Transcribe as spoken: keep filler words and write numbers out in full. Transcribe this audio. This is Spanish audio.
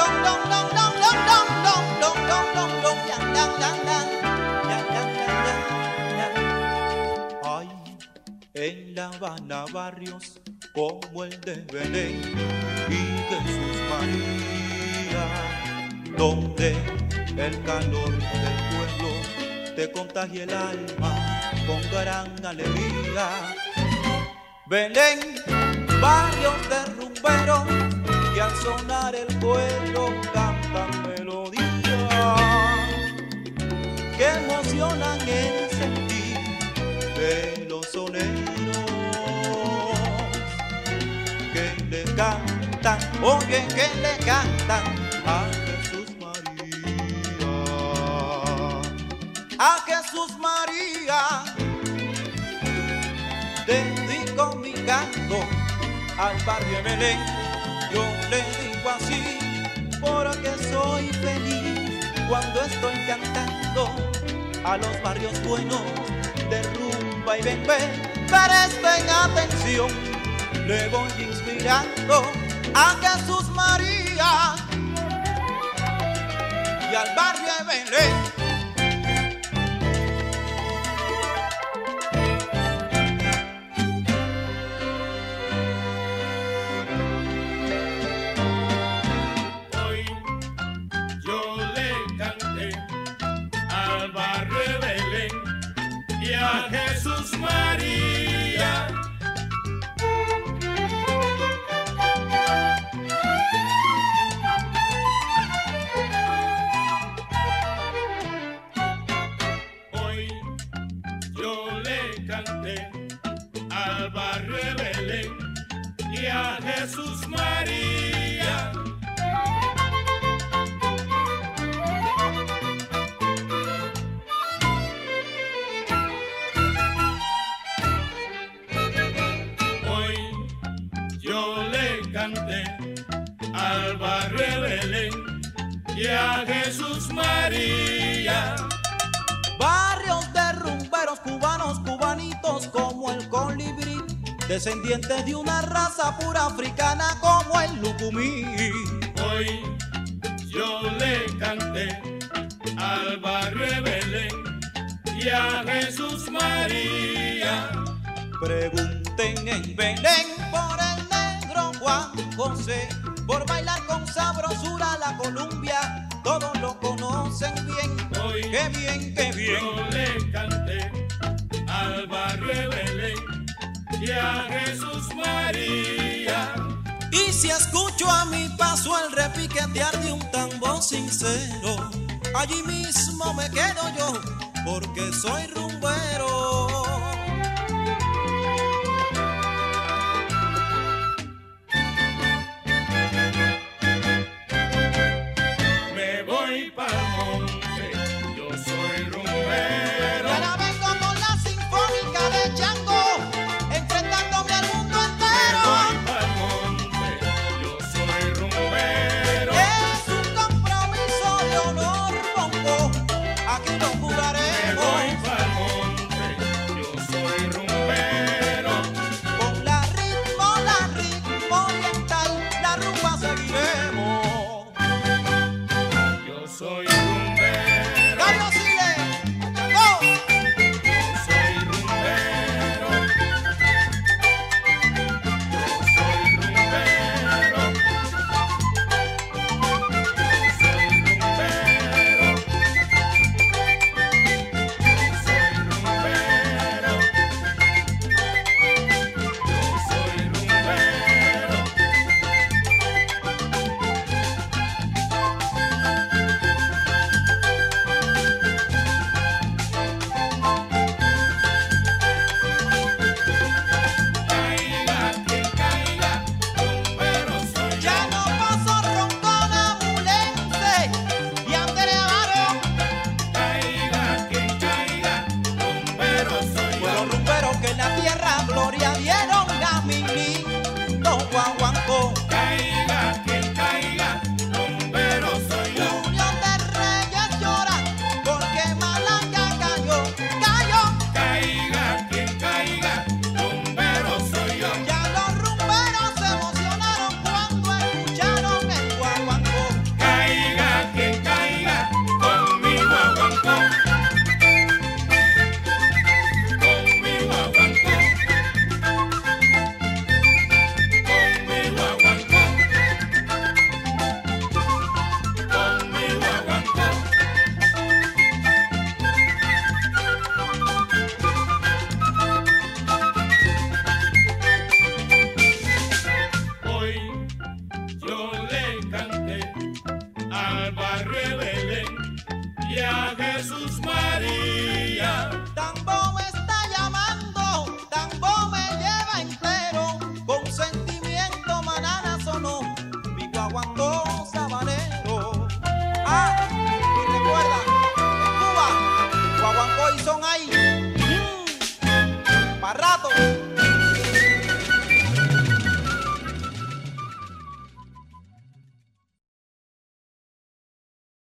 Hay en La Habana barrios como el de Belén y Jesús María, donde el calor del pueblo te contagia el alma con gran alegría. Belén, barrios de rumberos que al sonar el cuero cantan melodías que emocionan el sentir de los soneros que le cantan, oye, que le cantan a Jesús María, a Jesús María. Dedico mi canto al barrio de Belén, yo le digo así, porque soy feliz cuando estoy cantando a los barrios buenos de rumba y bembé. Presten atención, le voy inspirando a Jesús María y al barrio de Belén. A Jesús María, hoy yo le canté al barrio de Belén y a Jesús María. Al barrio de Belén y a Jesús María. Barrios de rumberos cubanos, cubanitos como el colibrí, descendientes de una raza pura africana como el lucumí. Hoy yo le canté al barrio de Belén y a Jesús María. Pregunten en Belén por el negro Juan José, por bailar con sabrosura la Columbia, todos lo conocen bien. Hoy qué bien, qué bien. Yo le canté al barrio de Belén y a Jesús María. Y si escucho a mi paso el repiquetear de un tambor sincero, allí mismo me quedo yo, porque soy rumbero. Yo y a Jesús María.